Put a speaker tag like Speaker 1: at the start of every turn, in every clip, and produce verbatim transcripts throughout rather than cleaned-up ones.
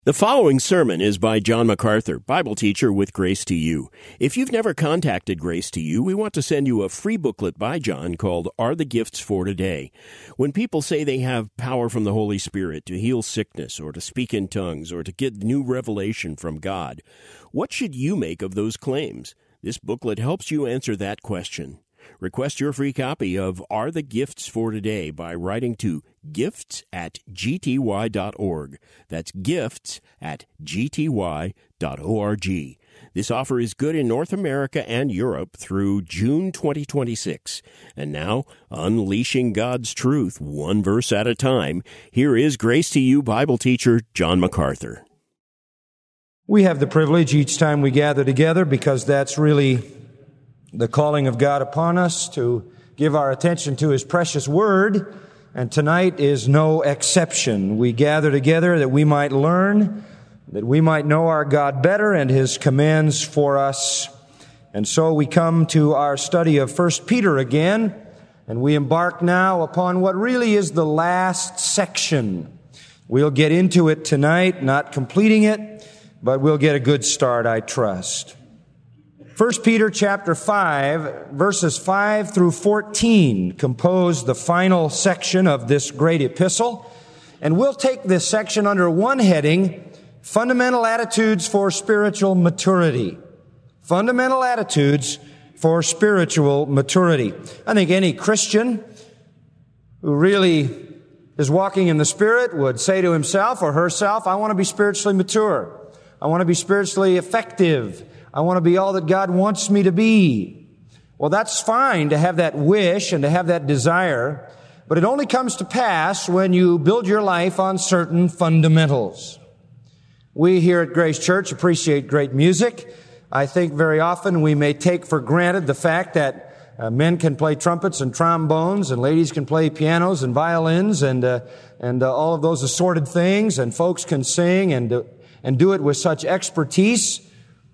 Speaker 1: The following sermon is by John MacArthur, Bible teacher with Grace to You. If you've never contacted Grace to You, we want to send you a free booklet by John called Are the Gifts for Today? When people say they have power from the Holy Spirit to heal sickness or to speak in tongues or to get new revelation from God, what should you make of those claims? This booklet helps you answer that question. Request your free copy of Are the Gifts for Today by writing to gifts at g t y dot org. That's gifts at g t y dot org. This offer is good in North America and Europe through June twenty twenty-six. And now, unleashing God's truth one verse at a time, here is Grace to You Bible teacher John MacArthur.
Speaker 2: We have the privilege each time we gather together, because that's really the calling of God upon us, to give our attention to His precious Word, and tonight is no exception. We gather together that we might learn, that we might know our God better and His commands for us. And so we come to our study of First Peter again, and we embark now upon what really is the last section. We'll get into it tonight, not completing it, but we'll get a good start, I trust. First Peter chapter five, verses five through fourteen compose the final section of this great epistle. And we'll take this section under one heading, Fundamental Attitudes for Spiritual Maturity. Fundamental Attitudes for Spiritual Maturity. I think any Christian who really is walking in the Spirit would say to himself or herself, I want to be spiritually mature. I want to be spiritually effective. I want to be all that God wants me to be. Well, that's fine to have that wish and to have that desire, but it only comes to pass when you build your life on certain fundamentals. We here at Grace Church appreciate great music. I think very often we may take for granted the fact that uh, men can play trumpets and trombones, and ladies can play pianos and violins, and uh, and uh, all of those assorted things, and folks can sing and uh, and do it with such expertise.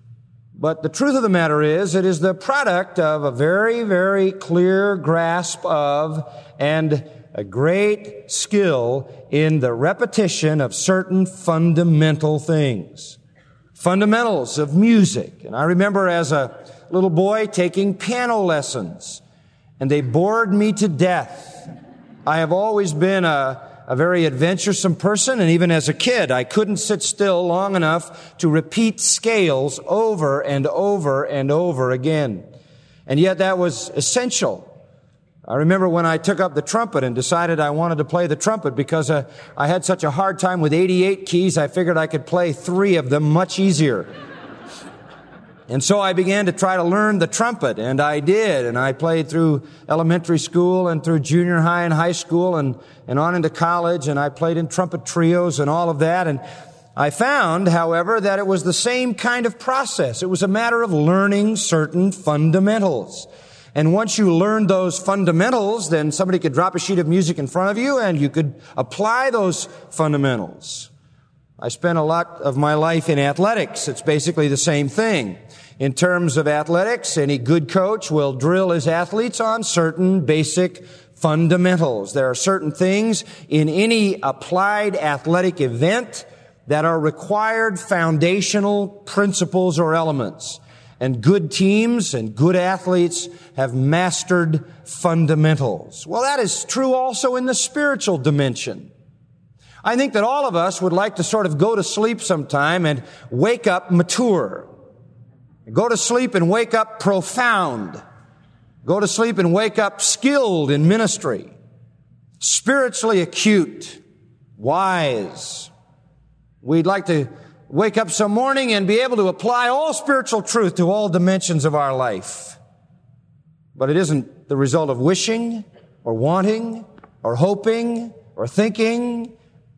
Speaker 2: But the truth of the matter is, it is the product of a very, very clear grasp of and a great skill in the repetition of certain fundamental things. Fundamentals of music. And I remember as a little boy taking piano lessons, and they bored me to death. I have always been a A very adventuresome person, and even as a kid, I couldn't sit still long enough to repeat scales over and over and over again. And yet that was essential. I remember when I took up the trumpet and decided I wanted to play the trumpet because uh, I had such a hard time with eighty-eight keys, I figured I could play three of them much easier. And so I began to try to learn the trumpet, and I did, and I played through elementary school and through junior high and high school and, and on into college, and I played in trumpet trios and all of that, and I found, however, that it was the same kind of process. It was a matter of learning certain fundamentals. And once you learned those fundamentals, then somebody could drop a sheet of music in front of you, and you could apply those fundamentals. I spent a lot of my life in athletics. It's basically the same thing. In terms of athletics, any good coach will drill his athletes on certain basic fundamentals. There are certain things in any applied athletic event that are required foundational principles or elements. And good teams and good athletes have mastered fundamentals. Well, that is true also in the spiritual dimension. I think that all of us would like to sort of go to sleep sometime and wake up mature. Go to sleep and wake up profound. Go to sleep and wake up skilled in ministry. Spiritually acute. Wise. We'd like to wake up some morning and be able to apply all spiritual truth to all dimensions of our life. But it isn't the result of wishing or wanting or hoping or thinking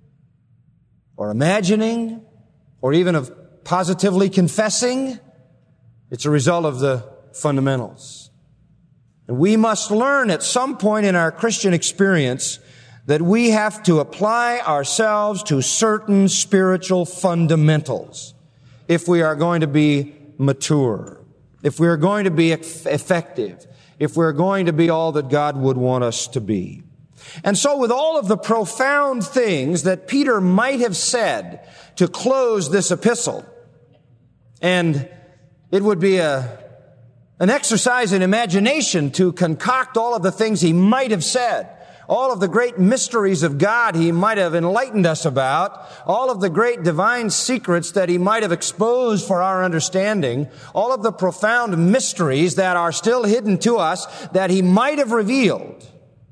Speaker 2: or imagining, or even of positively confessing. It's a result of the fundamentals. And we must learn at some point in our Christian experience that we have to apply ourselves to certain spiritual fundamentals if we are going to be mature, if we are going to be effective, if we're going to be all that God would want us to be. And so with all of the profound things that Peter might have said to close this epistle, and it would be a, an exercise in imagination to concoct all of the things he might have said, all of the great mysteries of God he might have enlightened us about, all of the great divine secrets that he might have exposed for our understanding, all of the profound mysteries that are still hidden to us that he might have revealed.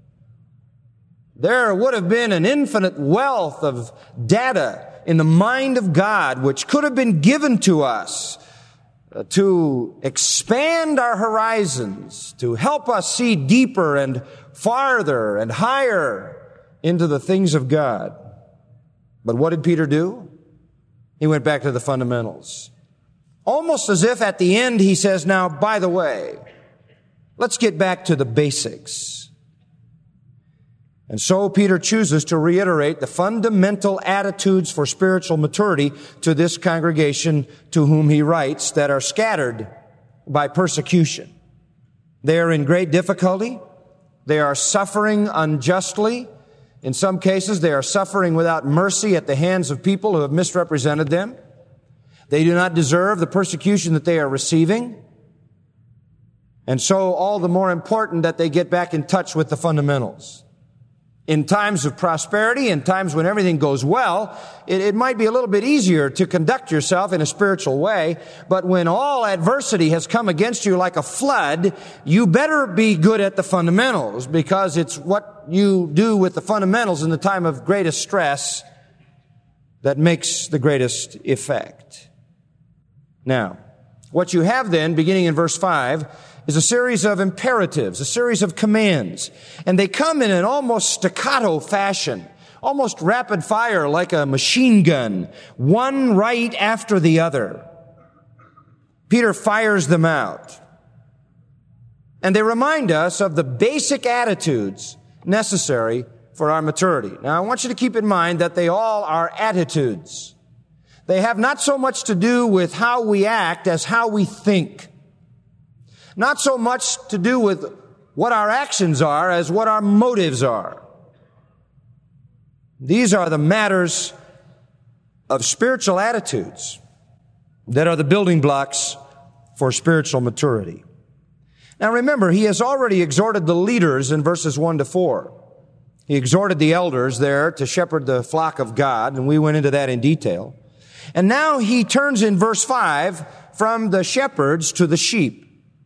Speaker 2: There would have been an infinite wealth of data in the mind of God which could have been given to us to expand our horizons, to help us see deeper and farther and higher into the things of God. But what did Peter do? He went back to the fundamentals. Almost as if at the end he says, now, by the way, let's get back to the basics. And so Peter chooses to reiterate the fundamental attitudes for spiritual maturity to this congregation to whom he writes that are scattered by persecution. They are in great difficulty. They are suffering unjustly. In some cases, they are suffering without mercy at the hands of people who have misrepresented them. They do not deserve the persecution that they are receiving. And so all the more important that they get back in touch with the fundamentals. In times of prosperity, in times when everything goes well, it, it might be a little bit easier to conduct yourself in a spiritual way. But when all adversity has come against you like a flood, you better be good at the fundamentals, because it's what you do with the fundamentals in the time of greatest stress that makes the greatest effect. Now, what you have then, beginning in verse five, is a series of imperatives, a series of commands. And they come in an almost staccato fashion, almost rapid fire like a machine gun, one right after the other. Peter fires them out. And they remind us of the basic attitudes necessary for our maturity. Now, I want you to keep in mind that they all are attitudes. They have not so much to do with how we act as how we think. Not so much to do with what our actions are as what our motives are. These are the matters of spiritual attitudes that are the building blocks for spiritual maturity. Now remember, he has already exhorted the leaders in verses one to four. He exhorted the elders there to shepherd the flock of God, and we went into that in detail. And now he turns in verse five from the shepherds to the sheep.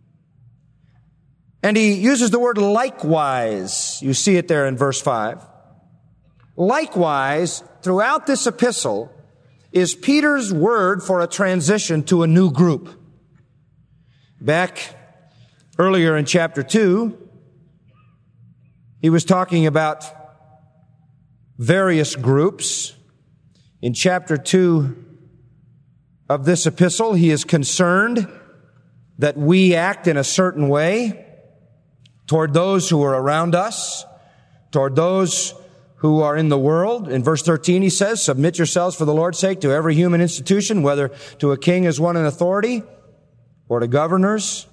Speaker 2: And he uses the word likewise. You see it there in verse five. Likewise, throughout this epistle is Peter's word for a transition to a new group. Back earlier in chapter two, he was talking about various groups. In chapter two of this epistle, he is concerned that we act in a certain way toward those who are around us, toward those who are in the world. In verse thirteen, he says, submit yourselves for the Lord's sake to every human institution, whether to a king as one in authority, or to governors,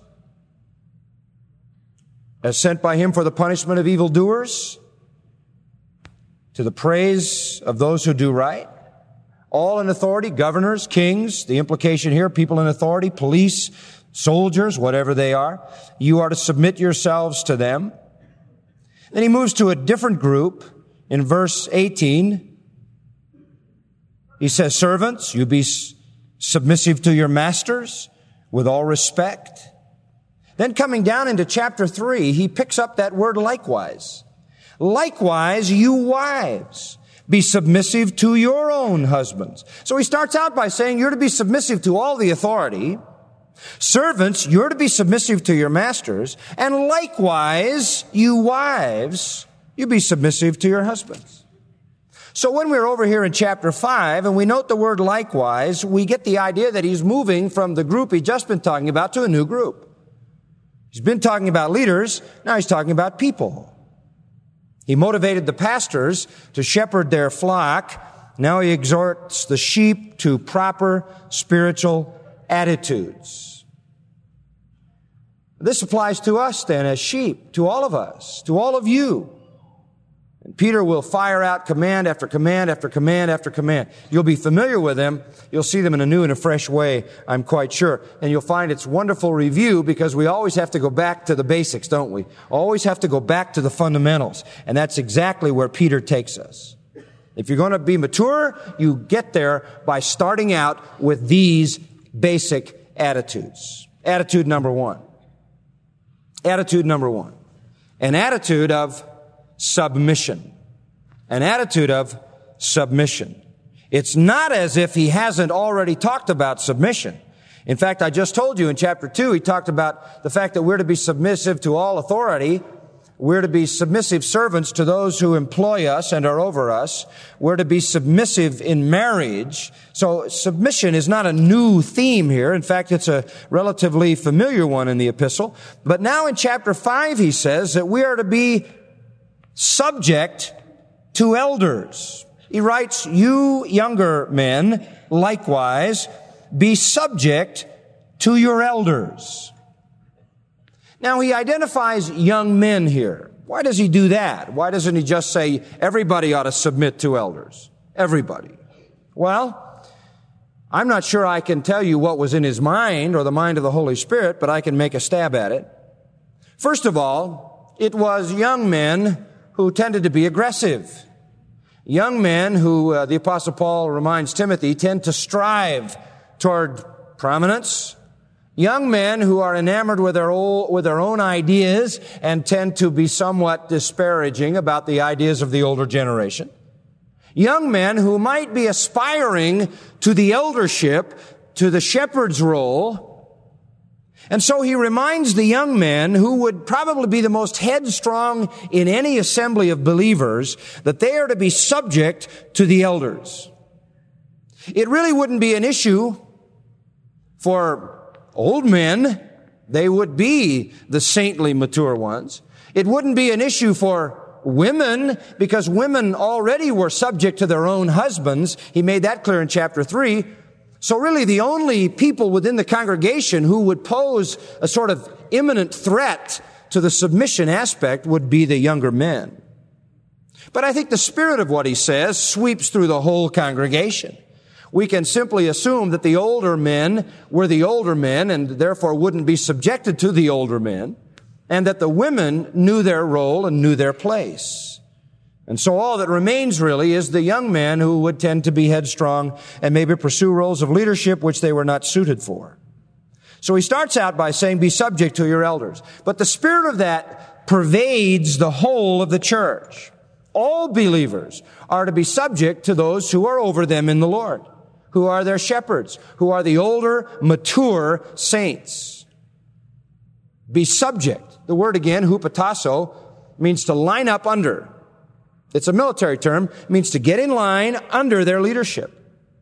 Speaker 2: as sent by him for the punishment of evildoers, to the praise of those who do right. All in authority, governors, kings, the implication here, people in authority, police, soldiers, whatever they are. You are to submit yourselves to them. Then he moves to a different group in verse eighteen. He says, servants, you be submissive to your masters with all respect. Then coming down into chapter three, he picks up that word likewise. Likewise, you wives, be submissive to your own husbands. So he starts out by saying you're to be submissive to all the authority. Servants, you're to be submissive to your masters. And likewise, you wives, you be submissive to your husbands. So when we're over here in chapter five and we note the word likewise, we get the idea that he's moving from the group he'd just been talking about to a new group. He's been talking about leaders, now he's talking about people. He motivated the pastors to shepherd their flock. Now he exhorts the sheep to proper spiritual attitudes. This applies to us then as sheep, to all of us, to all of you. Peter will fire out command after command after command after command. You'll be familiar with them. You'll see them in a new and a fresh way, I'm quite sure. And you'll find it's wonderful review because we always have to go back to the basics, don't we? Always have to go back to the fundamentals. And that's exactly where Peter takes us. If you're going to be mature, you get there by starting out with these basic attitudes. Attitude number one. Attitude number one. An attitude of submission. An attitude of submission. It's not as if he hasn't already talked about submission. In fact, I just told you in chapter two, he talked about the fact that we're to be submissive to all authority. We're to be submissive servants to those who employ us and are over us. We're to be submissive in marriage. So submission is not a new theme here. In fact, it's a relatively familiar one in the epistle. But now in chapter five, he says that we are to be subject to elders. He writes, you younger men, likewise, be subject to your elders. Now, he identifies young men here. Why does he do that? Why doesn't he just say everybody ought to submit to elders? Everybody. Well, I'm not sure I can tell you what was in his mind or the mind of the Holy Spirit, but I can make a stab at it. First of all, it was young men who tended to be aggressive. Young men who, uh, the Apostle Paul reminds Timothy, tend to strive toward prominence. Young men who are enamored with their, old, with their own ideas and tend to be somewhat disparaging about the ideas of the older generation. Young men who might be aspiring to the eldership, to the shepherd's role. And so he reminds the young men, who would probably be the most headstrong in any assembly of believers, that they are to be subject to the elders. It really wouldn't be an issue for old men. They would be the saintly, mature ones. It wouldn't be an issue for women, because women already were subject to their own husbands. He made that clear in chapter three. So really the only people within the congregation who would pose a sort of imminent threat to the submission aspect would be the younger men. But I think the spirit of what he says sweeps through the whole congregation. We can simply assume that the older men were the older men and therefore wouldn't be subjected to the older men, and that the women knew their role and knew their place. And so all that remains really is the young men who would tend to be headstrong and maybe pursue roles of leadership which they were not suited for. So he starts out by saying, be subject to your elders. But the spirit of that pervades the whole of the church. All believers are to be subject to those who are over them in the Lord, who are their shepherds, who are the older, mature saints. Be subject. The word again, hupotasso, means to line up under. It's a military term. It means to get in line under their leadership.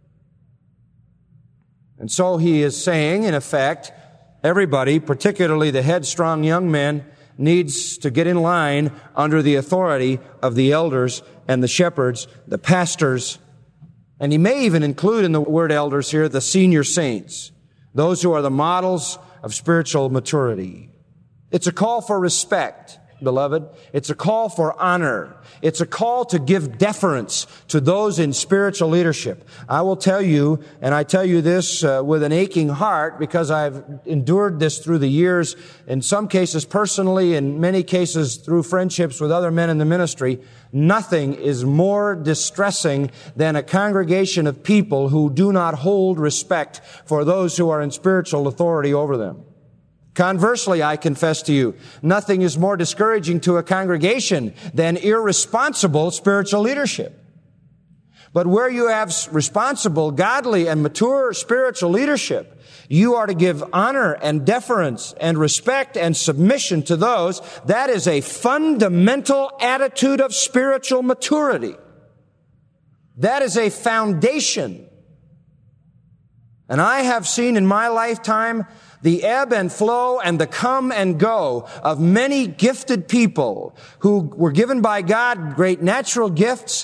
Speaker 2: And so he is saying, in effect, everybody, particularly the headstrong young men, needs to get in line under the authority of the elders and the shepherds, the pastors. And he may even include in the word elders here the senior saints, those who are the models of spiritual maturity. It's a call for respect, beloved. It's a call for honor. It's a call to give deference to those in spiritual leadership. I will tell you, and I tell you this uh, with an aching heart, because I've endured this through the years, in some cases personally, in many cases through friendships with other men in the ministry. Nothing is more distressing than a congregation of people who do not hold respect for those who are in spiritual authority over them. Conversely, I confess to you, nothing is more discouraging to a congregation than irresponsible spiritual leadership. But where you have responsible, godly, and mature spiritual leadership, you are to give honor and deference and respect and submission to those. That is a fundamental attitude of spiritual maturity. That is a foundation. And I have seen in my lifetime the ebb and flow and the come and go of many gifted people who were given by God great natural gifts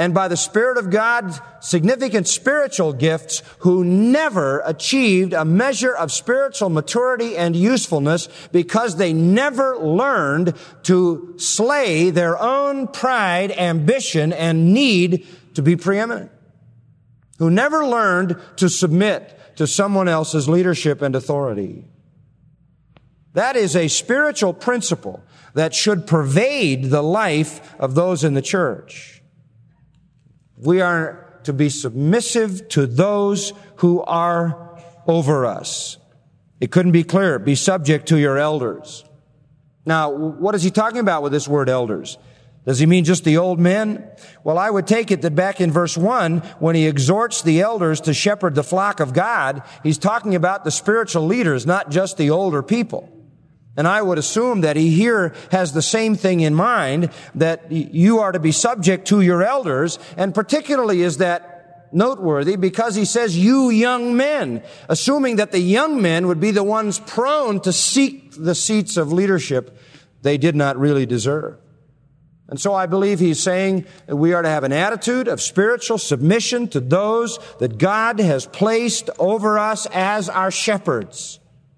Speaker 2: and by the Spirit of God, significant spiritual gifts who never achieved a measure of spiritual maturity and usefulness because they never learned to slay their own pride, ambition, and need to be preeminent. Who never learned to submit to someone else's leadership and authority. That is a spiritual principle that should pervade the life of those in the church. We are to be submissive to those who are over us. It couldn't be clearer. Be subject to your elders. Now, what is he talking about with this word elders? Does he mean just the old men? Well, I would take it that back in verse one, when he exhorts the elders to shepherd the flock of God, he's talking about the spiritual leaders, not just the older people. And I would assume that he here has the same thing in mind, that you are to be subject to your elders, and particularly is that noteworthy because he says, you young men, assuming that the young men would be the ones prone to seek the seats of leadership they did not really deserve. And so I believe he's saying that we are to have an attitude of spiritual submission to those that God has placed over us as our shepherds.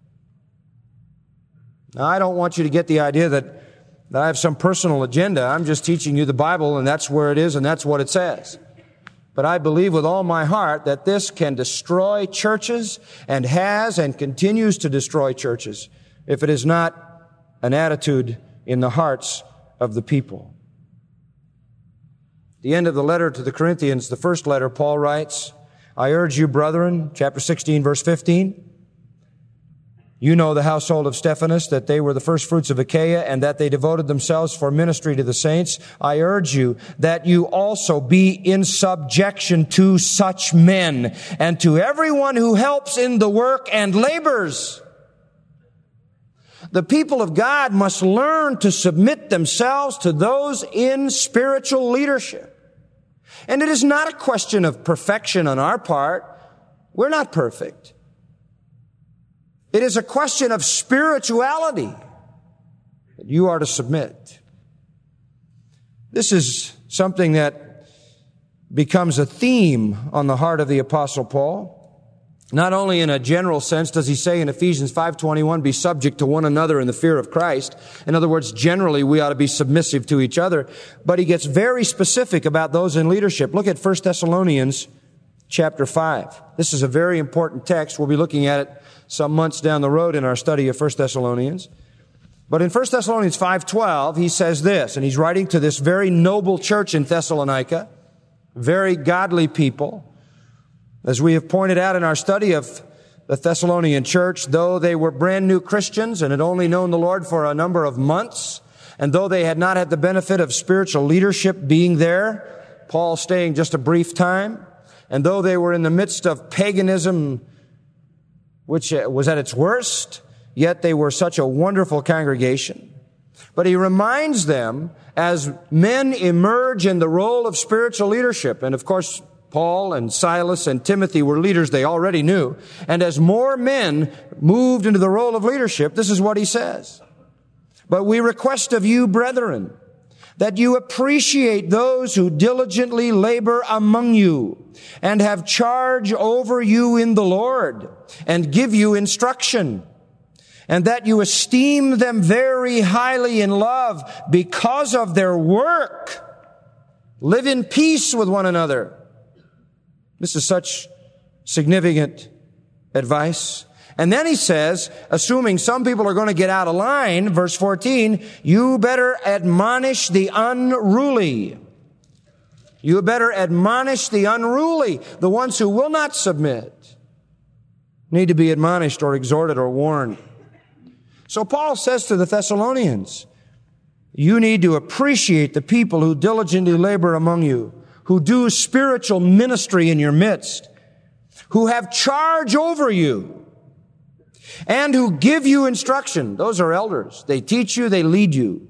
Speaker 2: Now, I don't want you to get the idea that, that I have some personal agenda. I'm just teaching you the Bible, and that's where it is, and that's what it says. But I believe with all my heart that this can destroy churches and has and continues to destroy churches if it is not an attitude in the hearts of the people. The end of the letter to the Corinthians, the first letter, Paul writes, I urge you, brethren, chapter sixteen, verse fifteen, you know the household of Stephanas, that they were the first fruits of Achaia, and that they devoted themselves for ministry to the saints. I urge you that you also be in subjection to such men, and to everyone who helps in the work and labors. The people of God must learn to submit themselves to those in spiritual leadership. And it is not a question of perfection on our part. We're not perfect. It is a question of spirituality that you are to submit. This is something that becomes a theme on the heart of the Apostle Paul. Not only in a general sense does he say in Ephesians five twenty-one, be subject to one another in the fear of Christ. In other words, generally we ought to be submissive to each other. But he gets very specific about those in leadership. Look at First Thessalonians chapter five. This is a very important text. We'll be looking at it some months down the road in our study of First Thessalonians. But in First Thessalonians five twelve, he says this, and he's writing to this very noble church in Thessalonica, very godly people. As we have pointed out in our study of the Thessalonian church, though they were brand new Christians and had only known the Lord for a number of months, and though they had not had the benefit of spiritual leadership being there, Paul staying just a brief time, and though they were in the midst of paganism, which was at its worst, yet they were such a wonderful congregation. But he reminds them, as men emerge in the role of spiritual leadership, and of course, Paul and Silas and Timothy were leaders they already knew. And as more men moved into the role of leadership, this is what he says. But we request of you, brethren, that you appreciate those who diligently labor among you and have charge over you in the Lord and give you instruction, and that you esteem them very highly in love because of their work. Live in peace with one another. This is such significant advice. And then he says, assuming some people are going to get out of line, verse fourteen, you better admonish the unruly. You better admonish the unruly, the ones who will not submit, need to be admonished or exhorted or warned. So Paul says to the Thessalonians, you need to appreciate the people who diligently labor among you, who do spiritual ministry in your midst, who have charge over you, and who give you instruction. Those are elders. They teach you, they lead you.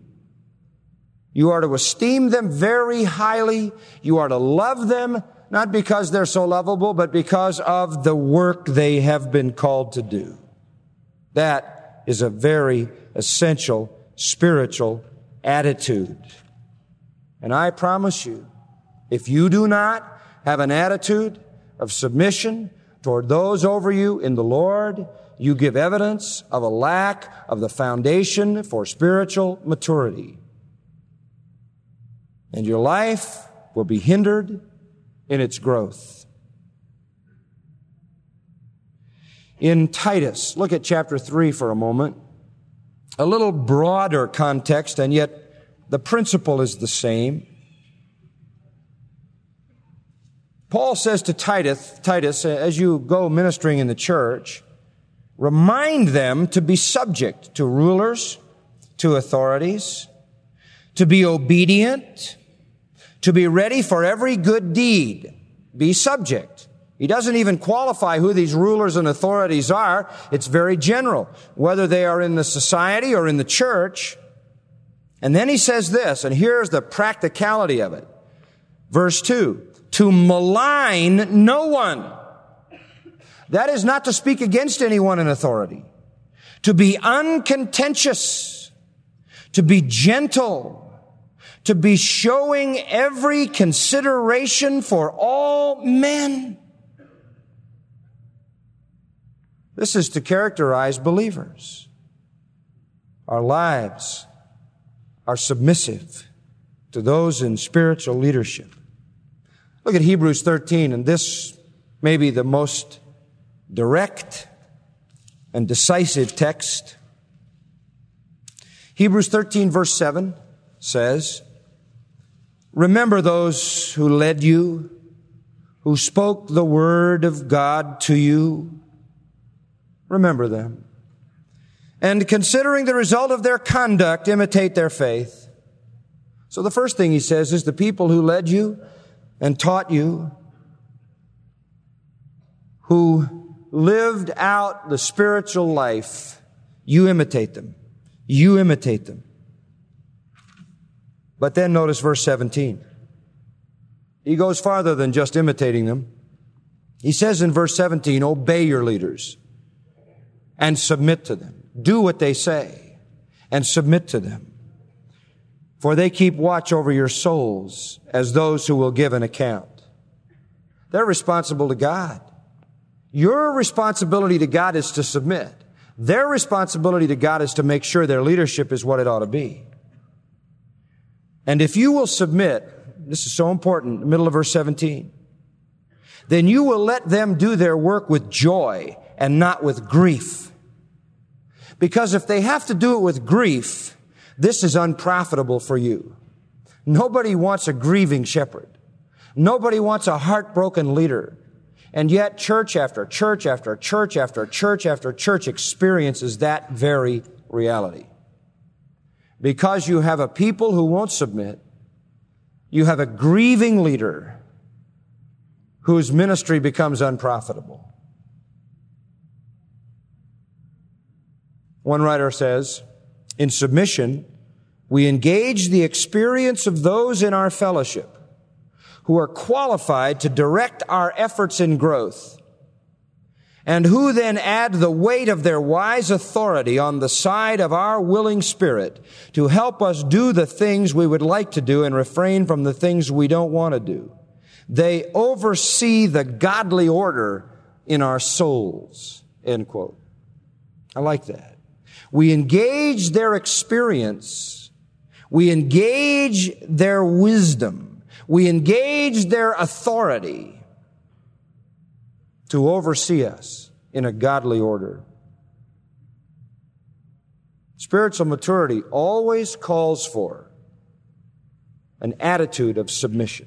Speaker 2: You are to esteem them very highly. You are to love them, not because they're so lovable, but because of the work they have been called to do. That is a very essential spiritual attitude. And I promise you, If you do not have an attitude of submission toward those over you in the Lord, you give evidence of a lack of the foundation for spiritual maturity. And your life will be hindered in its growth. In Titus, look at chapter three for a moment. A little broader context, and yet the principle is the same. Paul says to Titus, Titus, as you go ministering in the church, remind them to be subject to rulers, to authorities, to be obedient, to be ready for every good deed. Be subject. He doesn't even qualify who these rulers and authorities are. It's very general, whether they are in the society or in the church. And then he says this, and here's the practicality of it. Verse two, to malign no one. That is not to speak against anyone in authority. To be uncontentious. To be gentle. To be showing every consideration for all men. This is to characterize believers. Our lives are submissive to those in spiritual leadership. Look at Hebrews thirteen, and this may be the most direct and decisive text. Hebrews thirteen, verse seven says, remember those who led you, who spoke the word of God to you. Remember them. And considering the result of their conduct, imitate their faith. So the first thing he says is the people who led you and taught you, who lived out the spiritual life, you imitate them. You imitate them. But then notice verse seventeen. He goes farther than just imitating them. He says in verse seventeen, obey your leaders and submit to them. Do what they say and submit to them. For they keep watch over your souls as those who will give an account. They're responsible to God. Your responsibility to God is to submit. Their responsibility to God is to make sure their leadership is what it ought to be. And if you will submit, this is so important, middle of verse seventeen, then you will let them do their work with joy and not with grief. Because if they have to do it with grief, this is unprofitable for you. Nobody wants a grieving shepherd. Nobody wants a heartbroken leader. And yet church after church after church after church after church experiences that very reality. Because you have a people who won't submit, you have a grieving leader whose ministry becomes unprofitable. One writer says, in submission, we engage the experience of those in our fellowship who are qualified to direct our efforts in growth, and who then add the weight of their wise authority on the side of our willing spirit to help us do the things we would like to do and refrain from the things we don't want to do. They oversee the godly order in our souls. End quote. I like that. We engage their experience. We engage their wisdom. We engage their authority to oversee us in a godly order. Spiritual maturity always calls for an attitude of submission.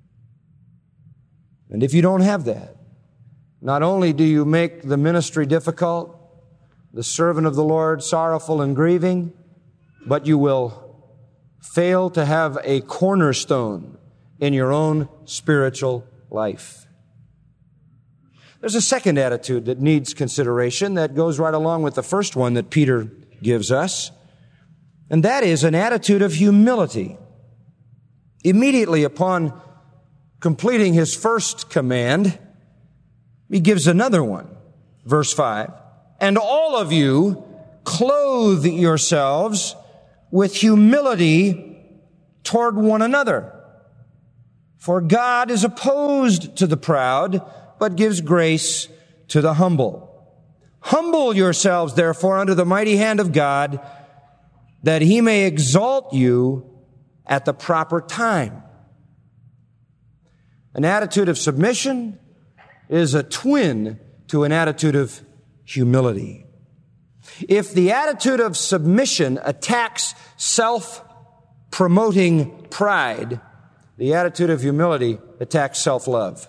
Speaker 2: And if you don't have that, not only do you make the ministry difficult, the servant of the Lord sorrowful and grieving, but you will fail to have a cornerstone in your own spiritual life. There's a second attitude that needs consideration that goes right along with the first one that Peter gives us, and that is an attitude of humility. Immediately upon completing his first command, he gives another one. Verse five, and all of you clothe yourselves with humility toward one another. For God is opposed to the proud, but gives grace to the humble. Humble yourselves, therefore, under the mighty hand of God, that he may exalt you at the proper time. An attitude of submission is a twin to an attitude of humility. If the attitude of submission attacks self-promoting pride, the attitude of humility attacks self-love.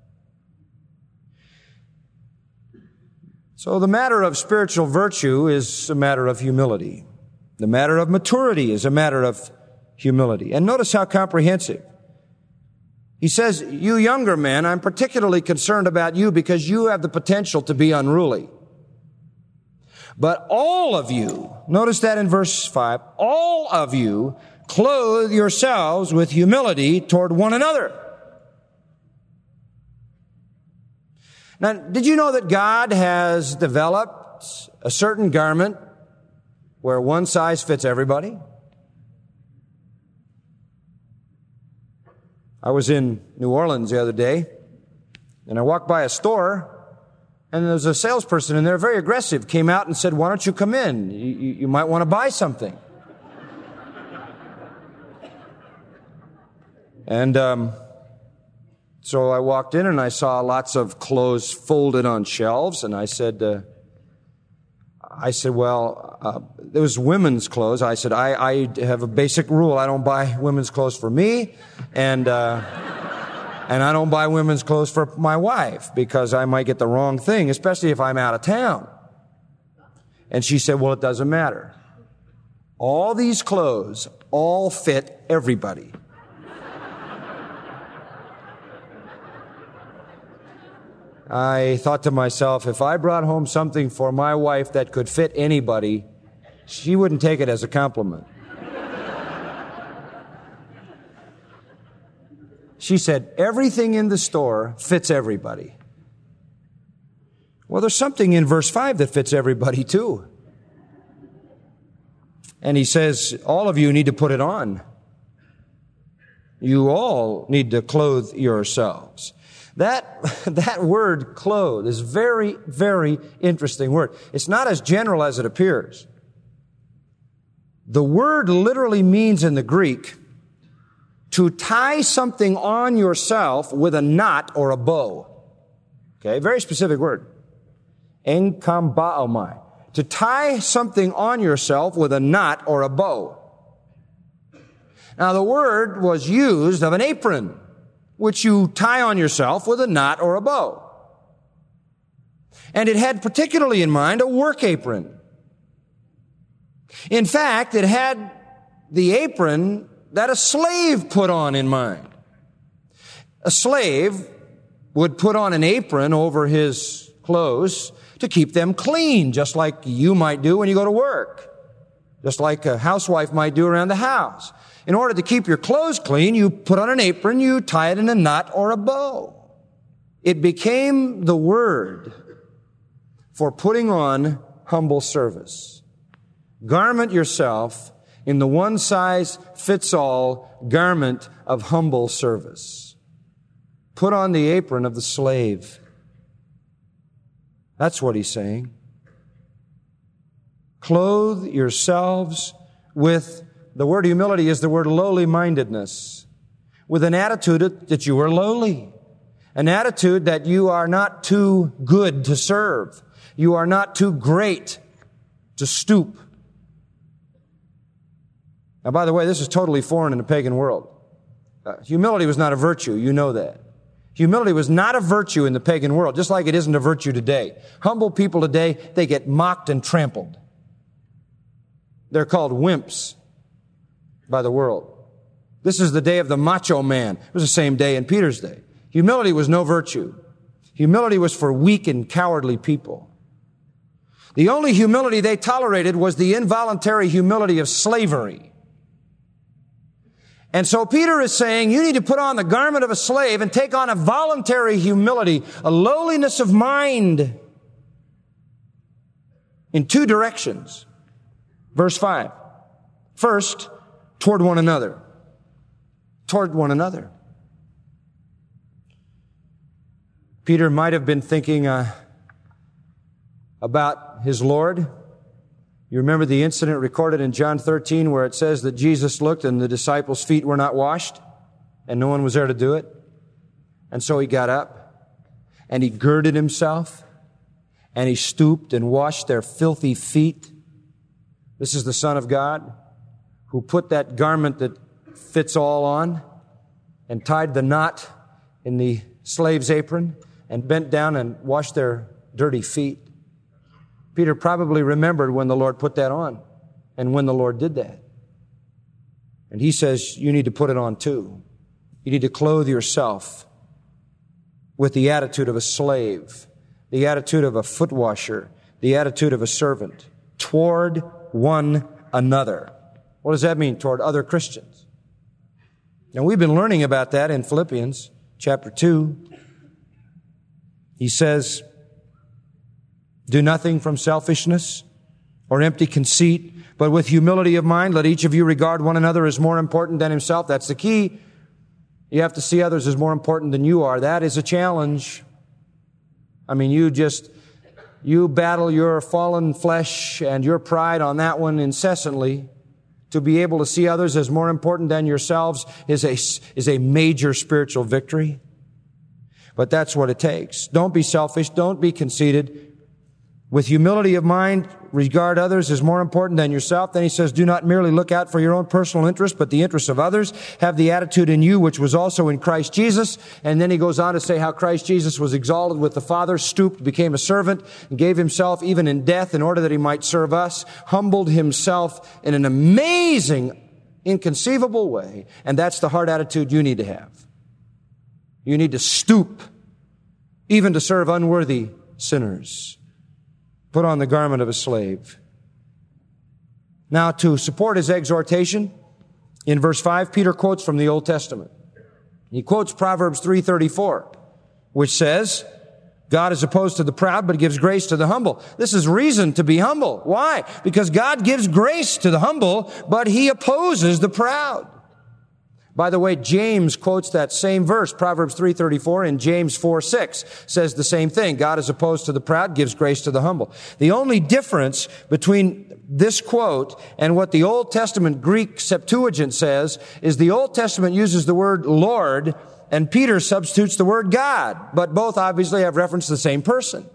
Speaker 2: So the matter of spiritual virtue is a matter of humility. The matter of maturity is a matter of humility. And notice how comprehensive. He says, you younger men, I'm particularly concerned about you because you have the potential to be unruly. But all of you, notice that in verse five, all of you clothe yourselves with humility toward one another. Now, did you know that God has developed a certain garment where one size fits everybody? I was in New Orleans the other day, and I walked by a store, and there was a salesperson in there, very aggressive, came out and said, why don't you come in? You, you, you might want to buy something. And um, so I walked in, and I saw lots of clothes folded on shelves, and I said, uh, I said, well, uh, there was women's clothes. I said, I, I have a basic rule. I don't buy women's clothes for me, and uh, and I don't buy women's clothes for my wife because I might get the wrong thing, especially if I'm out of town. And she said, well, it doesn't matter. All these clothes all fit everybody. I thought to myself, if I brought home something for my wife that could fit anybody, she wouldn't take it as a compliment. She said, everything in the store fits everybody. Well, there's something in verse five that fits everybody too. And he says, all of you need to put it on. You all need to clothe yourselves. That, that word clothe is very, very interesting word. It's not as general as it appears. The word literally means in the Greek to tie something on yourself with a knot or a bow. Okay, very specific word. Enkambaomai. To tie something on yourself with a knot or a bow. Now the word was used of an apron, which you tie on yourself with a knot or a bow. And it had particularly in mind a work apron. In fact, it had the apron that a slave put on in mind. A slave would put on an apron over his clothes to keep them clean, just like you might do when you go to work, just like a housewife might do around the house. In order to keep your clothes clean, you put on an apron, you tie it in a knot or a bow. It became the word for putting on humble service. Garment yourself in the one-size-fits-all garment of humble service. Put on the apron of the slave. That's what he's saying. Clothe yourselves with, the word humility is the word lowly-mindedness, with an attitude that you are lowly, an attitude that you are not too good to serve. You are not too great to stoop. Now, by the way, this is totally foreign in the pagan world. Uh, humility was not a virtue. You know that. Humility was not a virtue in the pagan world, just like it isn't a virtue today. Humble people today, they get mocked and trampled. They're called wimps by the world. This is the day of the macho man. It was the same day in Peter's day. Humility was no virtue. Humility was for weak and cowardly people. The only humility they tolerated was the involuntary humility of slavery. And so Peter is saying, you need to put on the garment of a slave and take on a voluntary humility, a lowliness of mind in two directions. Verse five. First, toward one another. Toward one another. Peter might have been thinking uh, about his Lord. You remember the incident recorded in John thirteen where it says that Jesus looked and the disciples' feet were not washed and no one was there to do it. And so he got up and he girded himself and he stooped and washed their filthy feet. This is the Son of God who put that garment that fits all on and tied the knot in the slave's apron and bent down and washed their dirty feet. Peter probably remembered when the Lord put that on and when the Lord did that. And he says, you need to put it on too. You need to clothe yourself with the attitude of a slave, the attitude of a foot washer, the attitude of a servant toward one another. What does that mean? Toward other Christians. Now, we've been learning about that in Philippians chapter two. He says, do nothing from selfishness or empty conceit, but with humility of mind, let each of you regard one another as more important than himself. That's the key. You have to see others as more important than you are. That is a challenge. I mean, you just, you battle your fallen flesh and your pride on that one incessantly. To be able to see others as more important than yourselves is a, is a major spiritual victory. But that's what it takes. Don't be selfish. Don't be conceited. With humility of mind, regard others as more important than yourself. Then he says, do not merely look out for your own personal interest, but the interests of others. Have the attitude in you which was also in Christ Jesus. And then he goes on to say how Christ Jesus was exalted with the Father, stooped, became a servant, and gave himself even in death in order that he might serve us, humbled himself in an amazing, inconceivable way. And that's the heart attitude you need to have. You need to stoop even to serve unworthy sinners. Put on the garment of a slave. Now, to support his exhortation, in verse five, Peter quotes from the Old Testament. He quotes Proverbs three thirty-four, which says, God is opposed to the proud, but gives grace to the humble. This is reason to be humble. Why? Because God gives grace to the humble, but he opposes the proud. By the way, James quotes that same verse, Proverbs three thirty-four, in James four six, says the same thing. God is opposed to the proud, gives grace to the humble. The only difference between this quote and what the Old Testament Greek Septuagint says is the Old Testament uses the word Lord and Peter substitutes the word God, but both obviously have reference to the same person.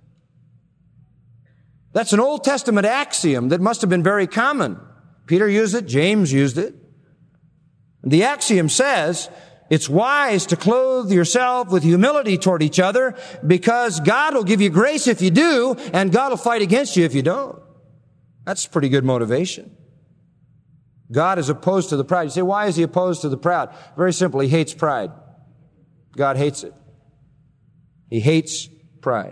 Speaker 2: That's an Old Testament axiom that must have been very common. Peter used it, James used it. The axiom says, it's wise to clothe yourself with humility toward each other because God will give you grace if you do, and God will fight against you if you don't. That's pretty good motivation. God is opposed to the proud. You say, why is he opposed to the proud? Very simple, he hates pride. God hates it. He hates pride.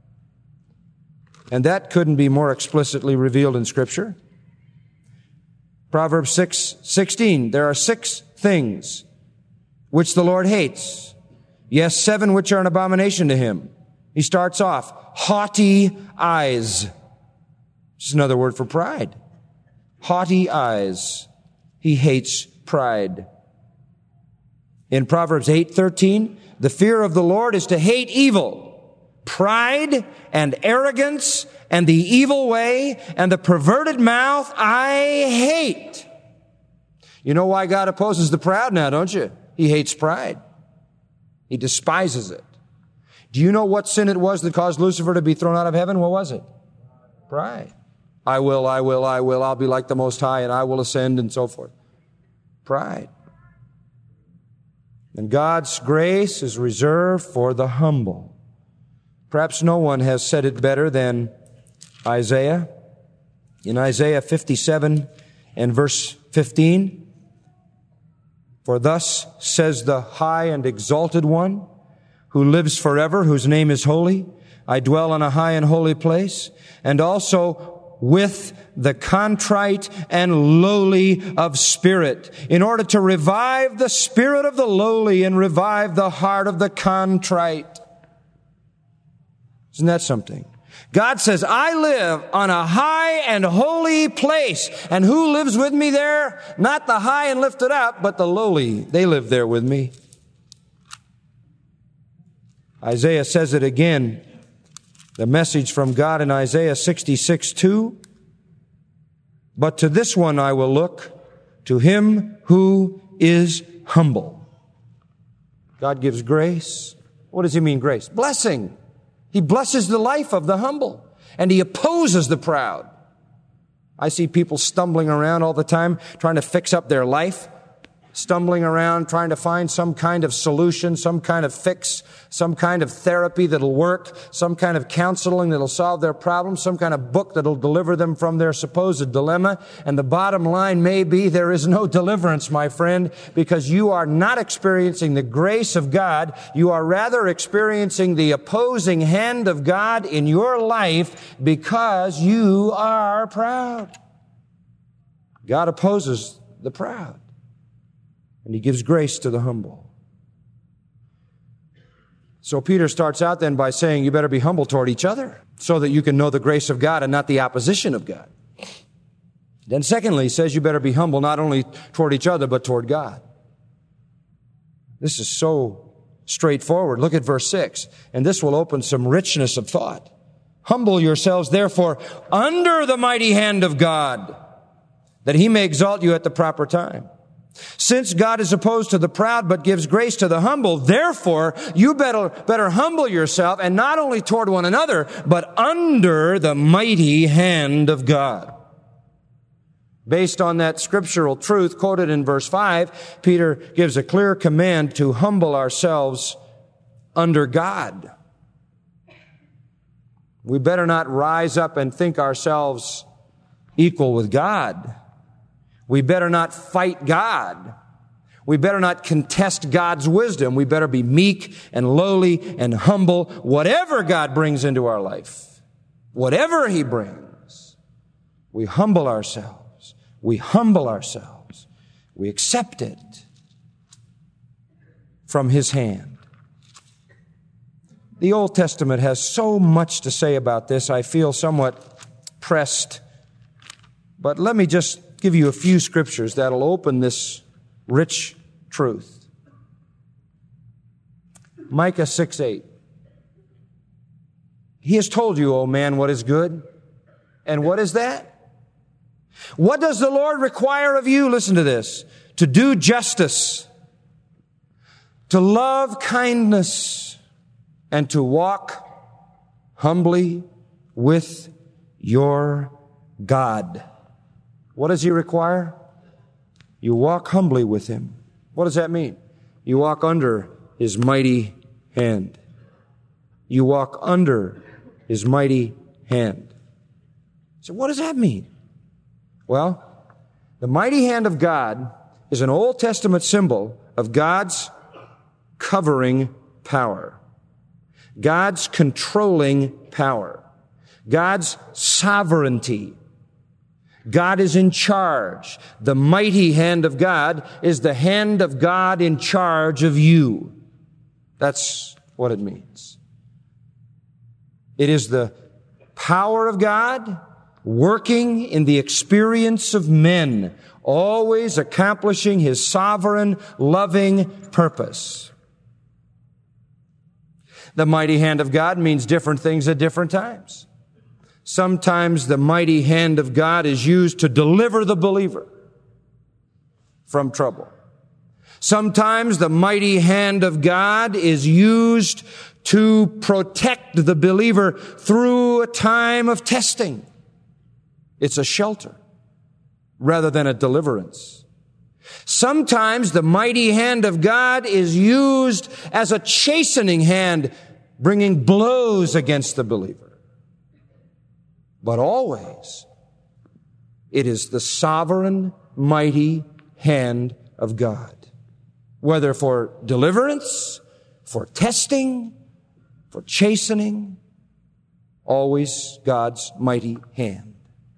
Speaker 2: And that couldn't be more explicitly revealed in Scripture. Proverbs six sixteen, there are six things which the Lord hates. Yes, seven which are an abomination to him. He starts off, haughty eyes. Just another word for pride. Haughty eyes. He hates pride. In Proverbs eight thirteen, the fear of the Lord is to hate evil. Pride and arrogance and the evil way and the perverted mouth I hate. You know why God opposes the proud now, don't you? He hates pride. He despises it. Do you know what sin it was that caused Lucifer to be thrown out of heaven? What was it? Pride. I will, I will, I will. I'll be like the Most High and I will ascend and so forth. Pride. And God's grace is reserved for the humble. Perhaps no one has said it better than Isaiah. In Isaiah fifty-seven and verse fifteen, for thus says the high and exalted one, who lives forever, whose name is holy. I dwell in a high and holy place, and also with the contrite and lowly of spirit, in order to revive the spirit of the lowly and revive the heart of the contrite. Isn't that something? God says, I live on a high and holy place. And who lives with me there? Not the high and lifted up, but the lowly. They live there with me. Isaiah says it again. The message from God in Isaiah sixty-six two. But to this one I will look, to him who is humble. God gives grace. What does he mean, grace? Blessing. He blesses the life of the humble, and he opposes the proud. I see people stumbling around all the time, trying to fix up their life, stumbling around, trying to find some kind of solution, some kind of fix, some kind of therapy that'll work, some kind of counseling that'll solve their problem, some kind of book that'll deliver them from their supposed dilemma. And the bottom line may be there is no deliverance, my friend, because you are not experiencing the grace of God. You are rather experiencing the opposing hand of God in your life because you are proud. God opposes the proud, and he gives grace to the humble. So Peter starts out then by saying you better be humble toward each other so that you can know the grace of God and not the opposition of God. Then secondly, he says you better be humble not only toward each other but toward God. This is so straightforward. Look at verse six, and this will open some richness of thought. Humble yourselves, therefore, under the mighty hand of God, that he may exalt you at the proper time. Since God is opposed to the proud but gives grace to the humble, therefore you better, better humble yourself, and not only toward one another, but under the mighty hand of God. Based on that scriptural truth quoted in verse five, Peter gives a clear command to humble ourselves under God. We better not rise up and think ourselves equal with God. We better not fight God. We better not contest God's wisdom. We better be meek and lowly and humble, whatever God brings into our life. Whatever he brings, we humble ourselves. We humble ourselves. We accept it from his hand. The Old Testament has so much to say about this. I feel somewhat pressed. But let me just give you a few scriptures that'll open this rich truth. Micah six eight. He has told you, O man, what is good. And what is that? What does the Lord require of you? Listen to this. To do justice, to love kindness, and to walk humbly with your God. What does he require? You walk humbly with him. What does that mean? You walk under his mighty hand. You walk under his mighty hand. So what does that mean? Well, the mighty hand of God is an Old Testament symbol of God's covering power, God's controlling power, God's sovereignty. God is in charge. The mighty hand of God is the hand of God in charge of you. That's what it means. It is the power of God working in the experience of men, always accomplishing his sovereign, loving purpose. The mighty hand of God means different things at different times. Sometimes the mighty hand of God is used to deliver the believer from trouble. Sometimes the mighty hand of God is used to protect the believer through a time of testing. It's a shelter rather than a deliverance. Sometimes the mighty hand of God is used as a chastening hand, bringing blows against the believer. But always, it is the sovereign, mighty hand of God. Whether for deliverance, for testing, for chastening, always God's mighty hand.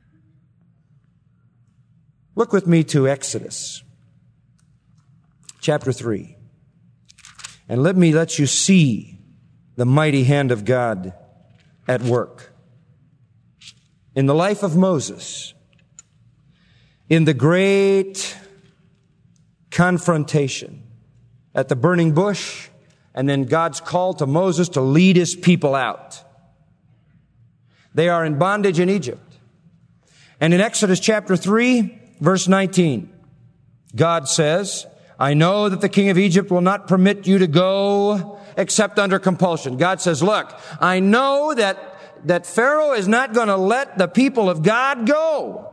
Speaker 2: Look with me to Exodus chapter three. And let me let you see the mighty hand of God at work. In the life of Moses, in the great confrontation at the burning bush And then God's call to Moses to lead his people out. They are in bondage in Egypt. And in Exodus chapter three, verse nineteen, God says, I know that the king of Egypt will not permit you to go except under compulsion. God says, look, I know that, that Pharaoh is not going to let the people of God go.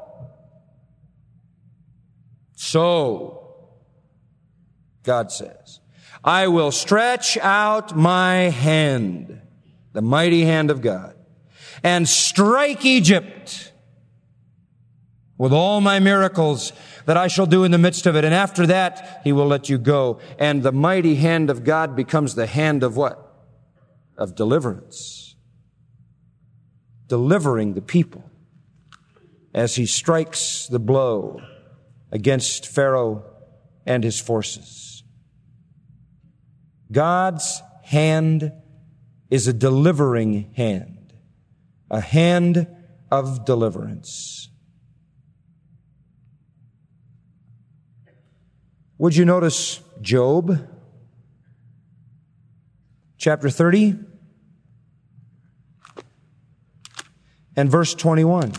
Speaker 2: So, God says, I will stretch out my hand, the mighty hand of God, and strike Egypt with all my miracles that I shall do in the midst of it. And after that, he will let you go. And the mighty hand of God becomes the hand of what? Of deliverance. Delivering the people as he strikes the blow against Pharaoh and his forces. God's hand is a delivering hand, a hand of deliverance. Would you notice Job, chapter thirty, and verse twenty-one?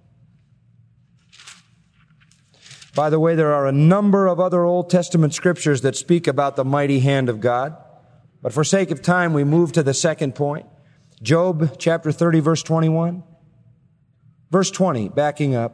Speaker 2: By the way, there are a number of other Old Testament scriptures that speak about the mighty hand of God. But for sake of time, we move to the second point. Job chapter thirty, verse twenty-one. Verse twenty, backing up.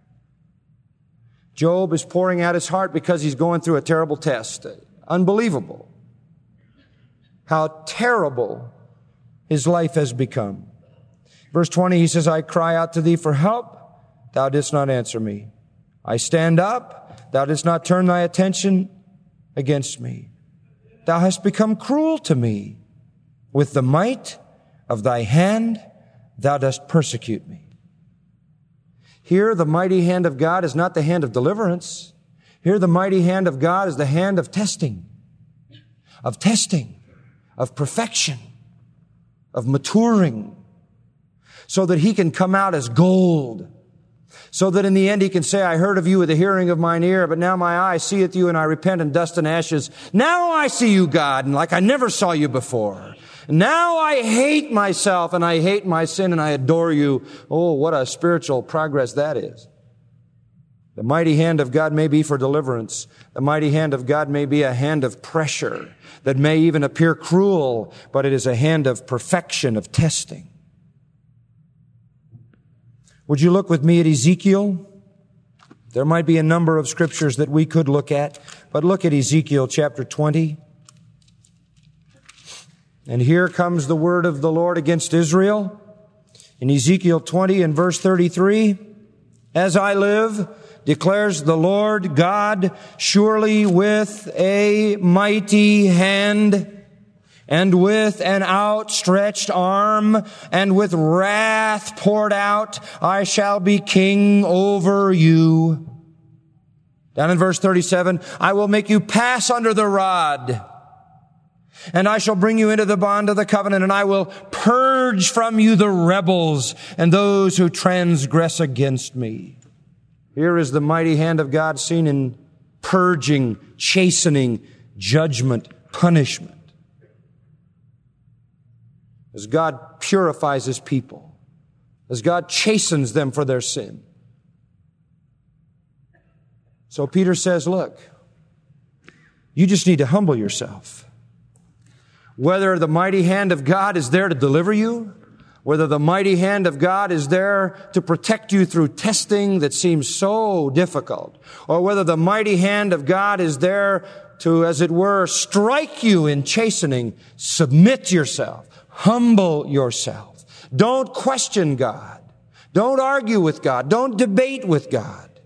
Speaker 2: Job is pouring out his heart because he's going through a terrible test. Unbelievable how terrible his life has become. Verse twenty, he says, I cry out to thee for help. Thou didst not answer me. I stand up. Thou didst not turn thy attention against me. Thou hast become cruel to me. With the might of thy hand, thou dost persecute me. Here, the mighty hand of God is not the hand of deliverance. Here, the mighty hand of God is the hand of testing, of testing, of perfection, of maturing, so that he can come out as gold, so that in the end he can say, I heard of you with the hearing of mine ear, but now my eye seeth you, and I repent in dust and ashes. Now I see you, God, and like I never saw you before. Now I hate myself and I hate my sin and I adore you. Oh, what a spiritual progress that is. The mighty hand of God may be for deliverance. The mighty hand of God may be a hand of pressure that may even appear cruel, but it is a hand of perfection, of testing. Would you look with me at Ezekiel? There might be a number of scriptures that we could look at, but look at Ezekiel chapter twenty. And here comes the word of the Lord against Israel. In Ezekiel twenty and verse thirty-three, as I live, declares the Lord God, surely with a mighty hand and with an outstretched arm and with wrath poured out, I shall be king over you. Down in verse thirty-seven, I will make you pass under the rod. And I shall bring you into the bond of the covenant, and I will purge from you the rebels and those who transgress against me. Here is the mighty hand of God seen in purging, chastening, judgment, punishment. As God purifies his people, as God chastens them for their sin. So Peter says, look, you just need to humble yourself. Whether the mighty hand of God is there to deliver you, whether the mighty hand of God is there to protect you through testing that seems so difficult, or whether the mighty hand of God is there to, as it were, strike you in chastening, submit yourself, humble yourself. Don't question God. Don't argue with God. Don't debate with God.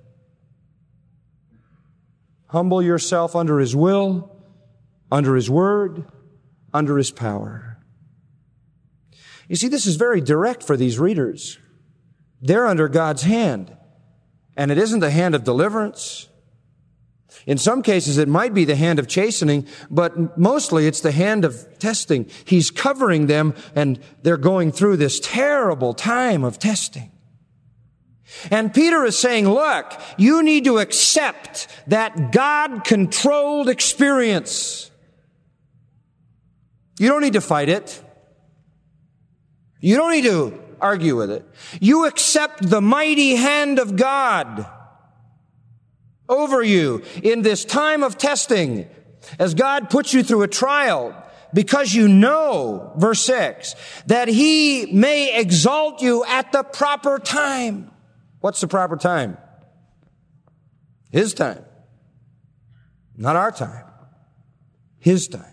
Speaker 2: Humble yourself under his will, under his word, under his power. You see, this is very direct for these readers. They're under God's hand, and it isn't the hand of deliverance. In some cases, it might be the hand of chastening, but mostly it's the hand of testing. He's covering them, and they're going through this terrible time of testing. And Peter is saying, look, you need to accept that God-controlled experience. You don't need to fight it. You don't need to argue with it. You accept the mighty hand of God over you in this time of testing as God puts you through a trial, because you know, verse six, that He may exalt you at the proper time. What's the proper time? His time. Not our time. His time.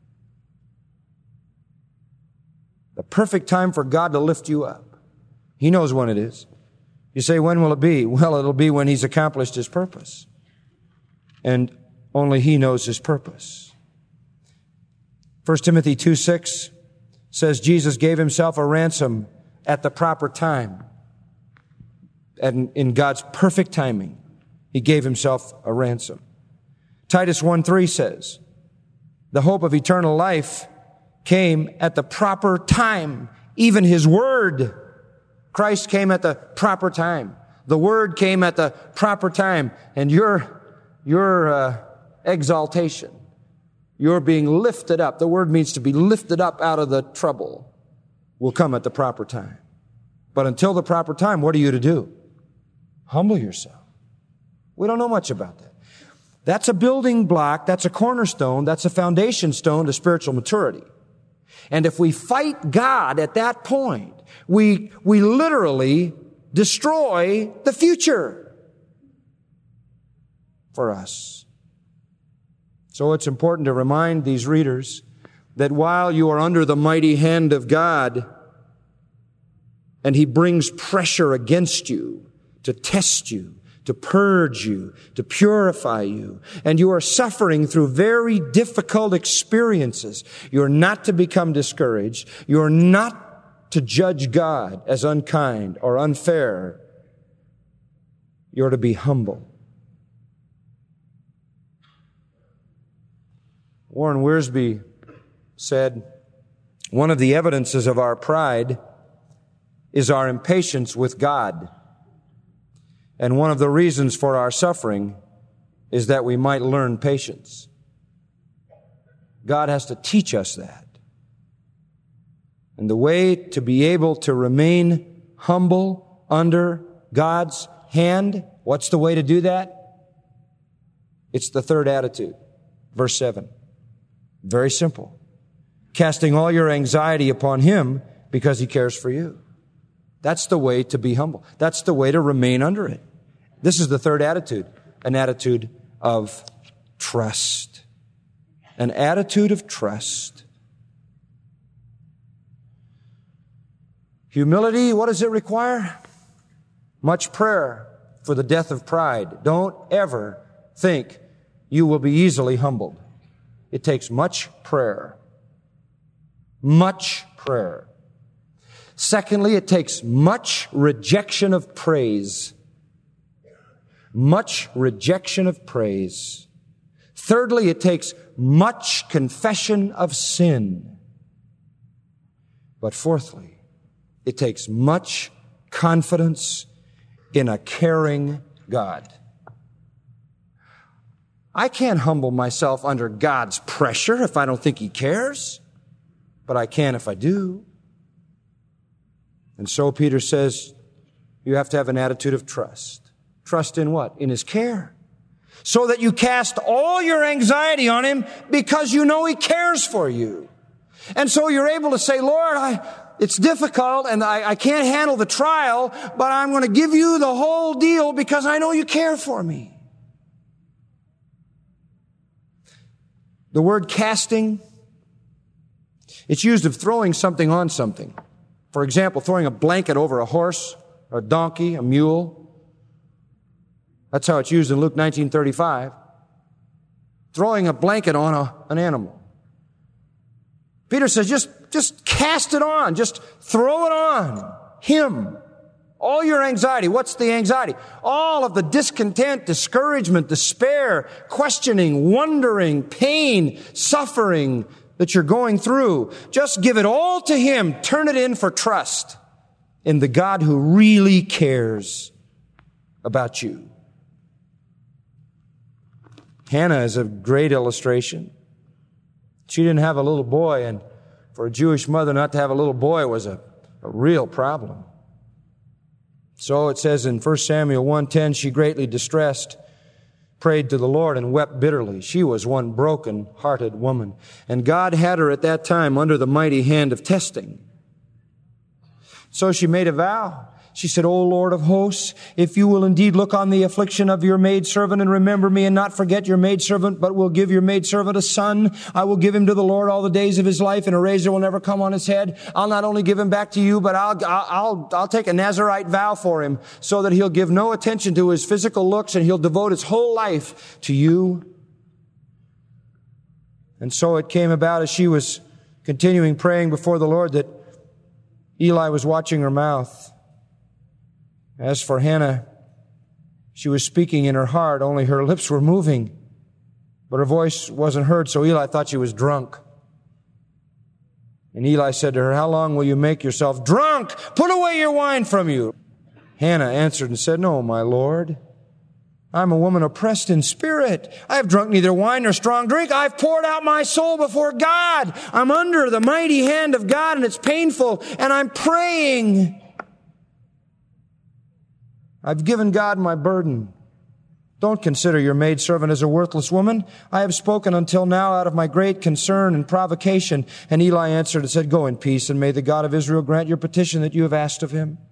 Speaker 2: The perfect time for God to lift you up. He knows when it is. You say, when will it be? Well, it'll be when He's accomplished His purpose. And only He knows His purpose. First Timothy two six says Jesus gave Himself a ransom at the proper time. And in God's perfect timing, He gave Himself a ransom. Titus one three says, the hope of eternal life came at the proper time. Even His Word, Christ came at the proper time. The Word came at the proper time. And your, your uh, exaltation, your being lifted up, the word means to be lifted up out of the trouble, will come at the proper time. But until the proper time, what are you to do? Humble yourself. We don't know much about that. That's a building block, that's a cornerstone, that's a foundation stone to spiritual maturity. And if we fight God at that point, we, we literally destroy the future for us. So it's important to remind these readers that while you are under the mighty hand of God and He brings pressure against you to test you, to purge you, to purify you, and you are suffering through very difficult experiences, you're not to become discouraged. You're not to judge God as unkind or unfair. You're to be humble. Warren Wiersbe said, one of the evidences of our pride is our impatience with God. And one of the reasons for our suffering is that we might learn patience. God has to teach us that. And the way to be able to remain humble under God's hand, what's the way to do that? It's the third attitude. Verse seven. Very simple. Casting all your anxiety upon Him because He cares for you. That's the way to be humble. That's the way to remain under it. This is the third attitude, an attitude of trust. An attitude of trust. Humility, what does it require? Much prayer for the death of pride. Don't ever think you will be easily humbled. It takes much prayer. Much prayer. Secondly, it takes much rejection of praise. Much rejection of praise. Thirdly, it takes much confession of sin. But fourthly, it takes much confidence in a caring God. I can't humble myself under God's pressure if I don't think He cares, but I can if I do. And so Peter says, you have to have an attitude of trust. Trust in what? In His care. So that you cast all your anxiety on Him because you know He cares for you. And so you're able to say, Lord, I, it's difficult and I, I can't handle the trial, but I'm going to give you the whole deal because I know you care for me. The word casting, it's used of throwing something on something. For example, throwing a blanket over a horse, or a donkey, a mule. That's how it's used in Luke nineteen thirty-five. Throwing a blanket on a, an animal. Peter says, just, just cast it on. Just throw it on Him. All your anxiety. What's the anxiety? All of the discontent, discouragement, despair, questioning, wondering, pain, suffering that you're going through. Just give it all to Him. Turn it in for trust in the God who really cares about you. Hannah is a great illustration. She didn't have a little boy, and For a Jewish mother not to have a little boy was a, a real problem. So it says in First Samuel one ten, she greatly distressed, prayed to the Lord, and wept bitterly. She was one broken-hearted woman. And God had her at that time under the mighty hand of testing. So she made a vow. She said, O Lord of hosts, if you will indeed look on the affliction of your maidservant and remember me and not forget your maidservant, but will give your maidservant a son, I will give him to the Lord all the days of his life, and a razor will never come on his head. I'll not only give him back to you, but I'll, I'll, I'll take a Nazirite vow for him so that he'll give no attention to his physical looks and he'll devote his whole life to you. And so it came about as she was continuing praying before the Lord that Eli was watching her mouth. As for Hannah, she was speaking in her heart, only her lips were moving, but her voice wasn't heard, so Eli thought she was drunk. And Eli said to her, how long will you make yourself drunk? Put away your wine from you. Hannah answered and said, no, my Lord, I'm a woman oppressed in spirit. I have drunk neither wine nor strong drink. I've poured out my soul before God. I'm under the mighty hand of God, and it's painful, and I'm praying. I've given God my burden. Don't consider your maidservant as a worthless woman. I have spoken until now out of my great concern and provocation. And Eli answered and said, go in peace, and may the God of Israel grant your petition that you have asked of him.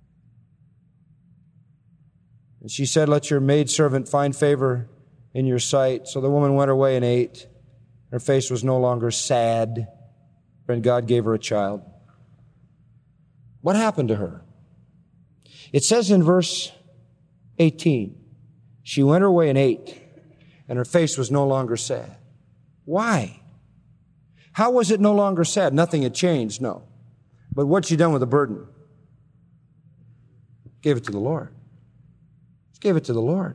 Speaker 2: And she said, let your maidservant find favor in your sight. So the woman went her way and ate. Her face was no longer sad, and God gave her a child. What happened to her? It says in verse eighteen, she went her way and ate, and her face was no longer sad. Why? How was it no longer sad? Nothing had changed, no. But what'd she done with the burden? Gave it to the Lord. She gave it to the Lord.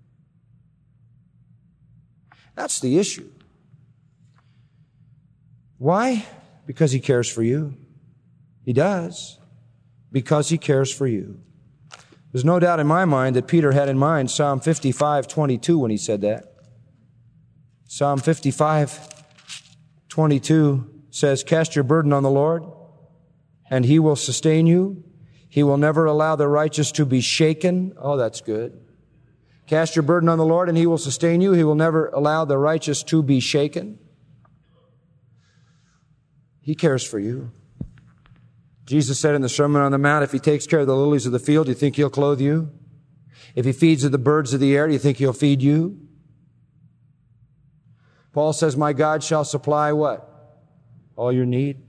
Speaker 2: That's the issue. Why? Because he cares for you. He does. Because he cares for you. There's no doubt in my mind that Peter had in mind Psalm fifty-five twenty-two when he said that. Psalm fifty-five twenty-two says, cast your burden on the Lord, and he will sustain you. He will never allow the righteous to be shaken. Oh, that's good. Cast your burden on the Lord, and he will sustain you. He will never allow the righteous to be shaken. He cares for you. Jesus said in the Sermon on the Mount, if he takes care of the lilies of the field, do you think he'll clothe you? If he feeds the birds of the air, do you think he'll feed you? Paul says, my God shall supply what? All your need.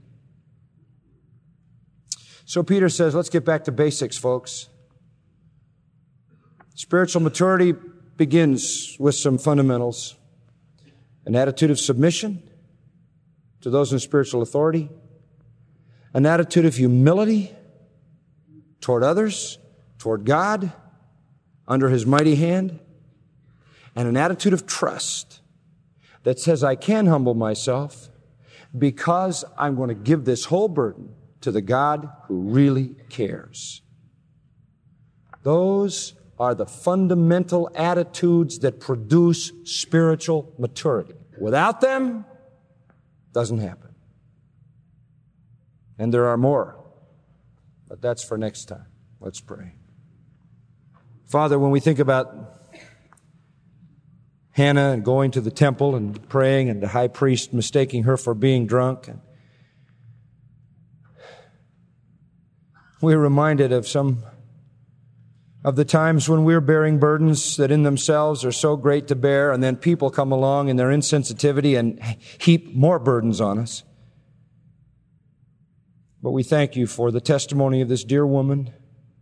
Speaker 2: So Peter says, let's get back to basics, folks. Spiritual maturity begins with some fundamentals. An attitude of submission to those in spiritual authority. An attitude of humility toward others, toward God, under his mighty hand. And an attitude of trust that says, I can humble myself because I'm going to give this whole burden to the God who really cares. Those are the fundamental attitudes that produce spiritual maturity. Without them, it doesn't happen. And there are more, but that's for next time. Let's pray. Father, when we think about Hannah and going to the temple and praying and the high priest mistaking her for being drunk, and we're reminded of some of the times when we're bearing burdens that in themselves are so great to bear, and then people come along in their insensitivity and heap more burdens on us. But we thank you for the testimony of this dear woman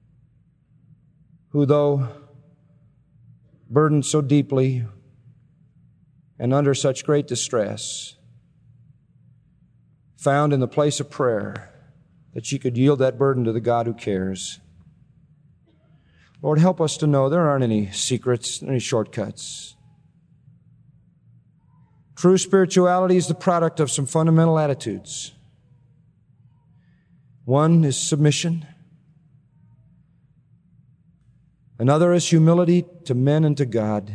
Speaker 2: who, though burdened so deeply and under such great distress, found in the place of prayer that she could yield that burden to the God who cares. Lord, help us to know there aren't any secrets, any shortcuts. True spirituality is the product of some fundamental attitudes. One is submission. Another is humility to men and to God.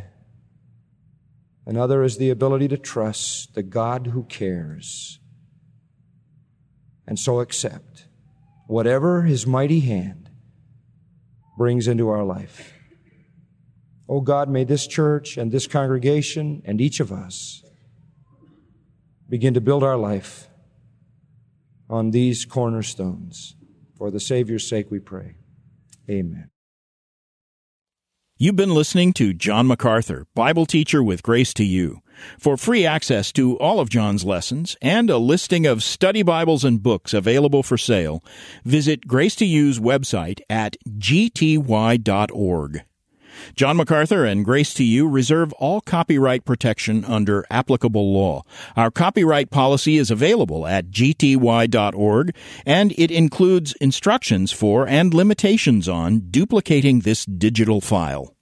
Speaker 2: Another is the ability to trust the God who cares. and so accept whatever His mighty hand brings into our life. Oh God, may this church and this congregation and each of us begin to build our life on these cornerstones. For the Savior's sake we pray. Amen.
Speaker 1: You've been listening to John MacArthur, Bible teacher with Grace to You. For free access to all of John's lessons and a listing of study Bibles and books available for sale, visit Grace to You's website at g t y dot org. John MacArthur and Grace to You reserve all copyright protection under applicable law. Our copyright policy is available at g t y dot org, and it includes instructions for and limitations on duplicating this digital file.